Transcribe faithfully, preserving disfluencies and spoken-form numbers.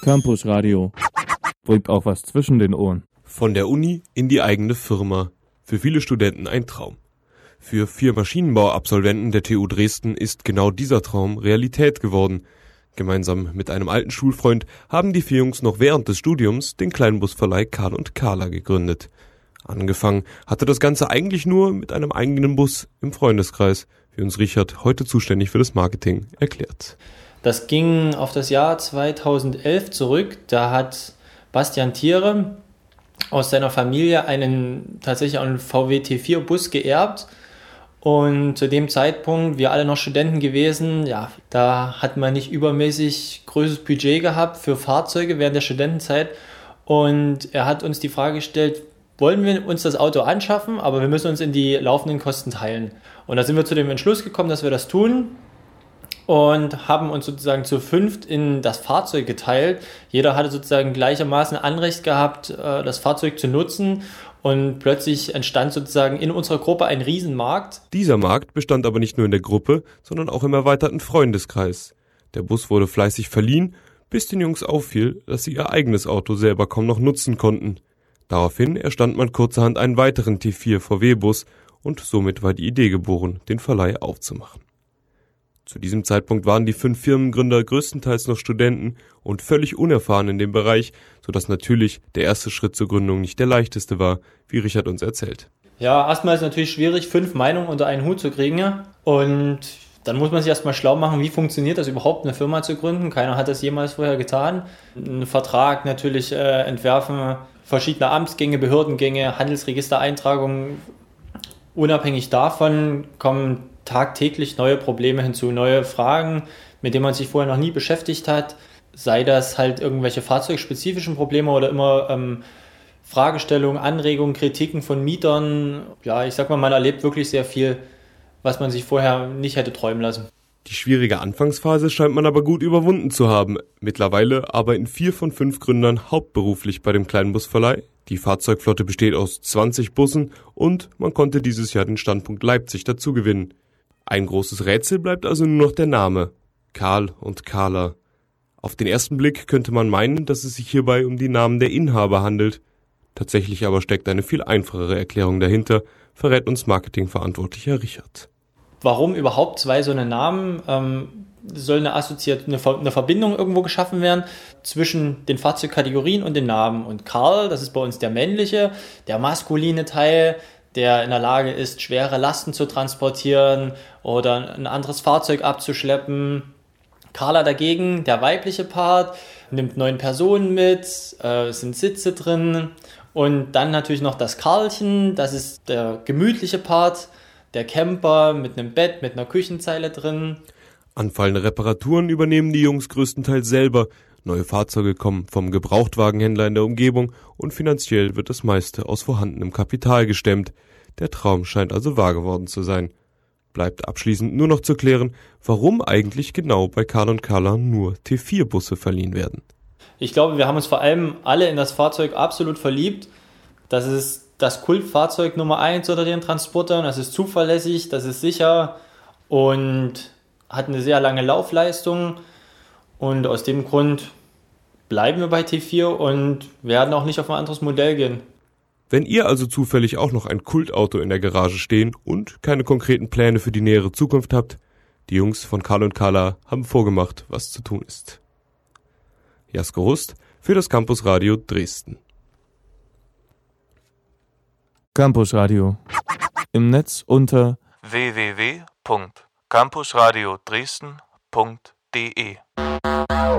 Campus Radio. Bringt auch was zwischen den Ohren. Von der Uni in die eigene Firma. Für viele Studenten ein Traum. Für vier Maschinenbauabsolventen der T U Dresden ist genau dieser Traum Realität geworden. Gemeinsam mit einem alten Schulfreund haben die vier Jungs noch während des Studiums den Kleinbusverleih Karl und Carla gegründet. Angefangen hatte das Ganze eigentlich nur mit einem eigenen Bus im Freundeskreis, wie uns Richard, heute zuständig für das Marketing, erklärt. Das ging auf das Jahr zweitausendelf zurück. Da hat Bastian Thiere aus seiner Familie einen tatsächlich einen V W T vier Bus geerbt. Und zu dem Zeitpunkt, wir alle noch Studenten gewesen, ja, da hat man nicht übermäßig großes Budget gehabt für Fahrzeuge während der Studentenzeit. Und er hat uns die Frage gestellt, wollen wir uns das Auto anschaffen, aber wir müssen uns in die laufenden Kosten teilen. Und da sind wir zu dem Entschluss gekommen, dass wir das tun und haben uns sozusagen zu fünft in das Fahrzeug geteilt. Jeder hatte sozusagen gleichermaßen Anrecht gehabt, das Fahrzeug zu nutzen. Und plötzlich entstand sozusagen in unserer Gruppe ein Riesenmarkt. Dieser Markt bestand aber nicht nur in der Gruppe, sondern auch im erweiterten Freundeskreis. Der Bus wurde fleißig verliehen, bis den Jungs auffiel, dass sie ihr eigenes Auto selber kaum noch nutzen konnten. Daraufhin erstand man kurzerhand einen weiteren T vier V W-Bus und somit war die Idee geboren, den Verleih aufzumachen. Zu diesem Zeitpunkt waren die fünf Firmengründer größtenteils noch Studenten und völlig unerfahren in dem Bereich, sodass natürlich der erste Schritt zur Gründung nicht der leichteste war, wie Richard uns erzählt. Ja, erstmal ist es natürlich schwierig, fünf Meinungen unter einen Hut zu kriegen. Und dann muss man sich erstmal schlau machen, wie funktioniert das überhaupt, eine Firma zu gründen. Keiner hat das jemals vorher getan. Einen Vertrag natürlich äh, entwerfen, verschiedene Amtsgänge, Behördengänge, Handelsregistereintragungen. Unabhängig davon kommen tagtäglich neue Probleme hinzu, neue Fragen, mit denen man sich vorher noch nie beschäftigt hat. Sei das halt irgendwelche fahrzeugspezifischen Probleme oder immer ähm, Fragestellungen, Anregungen, Kritiken von Mietern. Ja, ich sag mal, man erlebt wirklich sehr viel, was man sich vorher nicht hätte träumen lassen. Die schwierige Anfangsphase scheint man aber gut überwunden zu haben. Mittlerweile arbeiten vier von fünf Gründern hauptberuflich bei dem Kleinbusverleih. Die Fahrzeugflotte besteht aus zwanzig Bussen und man konnte dieses Jahr den Standpunkt Leipzig dazu gewinnen. Ein großes Rätsel bleibt also nur noch der Name: Karl und Carla. Auf den ersten Blick könnte man meinen, dass es sich hierbei um die Namen der Inhaber handelt. Tatsächlich aber steckt eine viel einfachere Erklärung dahinter, verrät uns Marketingverantwortlicher Richard. Warum überhaupt zwei so eine Namen? Ähm, soll eine assoziierte, eine, Ver- eine Verbindung irgendwo geschaffen werden zwischen den Fahrzeugkategorien und den Namen. Und Karl, das ist bei uns der männliche, der maskuline Teil, der in der Lage ist, schwere Lasten zu transportieren oder ein anderes Fahrzeug abzuschleppen. Carla dagegen, der weibliche Part, nimmt neun Personen mit, äh, es sind Sitze drin. Und dann natürlich noch das Karlchen, das ist der gemütliche Part, der Camper mit einem Bett, mit einer Küchenzeile drin. Anfallende Reparaturen übernehmen die Jungs größtenteils selber. Neue Fahrzeuge kommen vom Gebrauchtwagenhändler in der Umgebung und finanziell wird das meiste aus vorhandenem Kapital gestemmt. Der Traum scheint also wahr geworden zu sein. Bleibt abschließend nur noch zu klären, warum eigentlich genau bei Karl und Carla nur T vier Busse verliehen werden. Ich glaube, wir haben uns vor allem alle in das Fahrzeug absolut verliebt. Das ist das Kultfahrzeug Nummer eins unter den Transportern. Das ist zuverlässig, das ist sicher und hat eine sehr lange Laufleistung. Und aus dem Grund bleiben wir bei T vier und werden auch nicht auf ein anderes Modell gehen. Wenn ihr also zufällig auch noch ein Kultauto in der Garage stehen und keine konkreten Pläne für die nähere Zukunft habt, die Jungs von Karl und Carla haben vorgemacht, was zu tun ist. Jasko Rust für das Campus Radio Dresden. Campus Radio. Im Netz unter w w w punkt campusradio dresden punkt d e